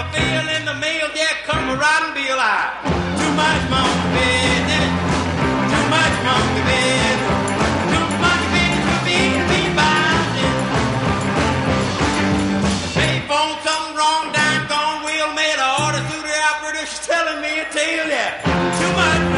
bill in the mail, yeah, come a riding bill out. Too much monkey business, too much monkey business, too much business for me to be bouncing. Payphone, something wrong, dime gone, wheel made an order through the operator, she's telling me a tale, yeah. Too much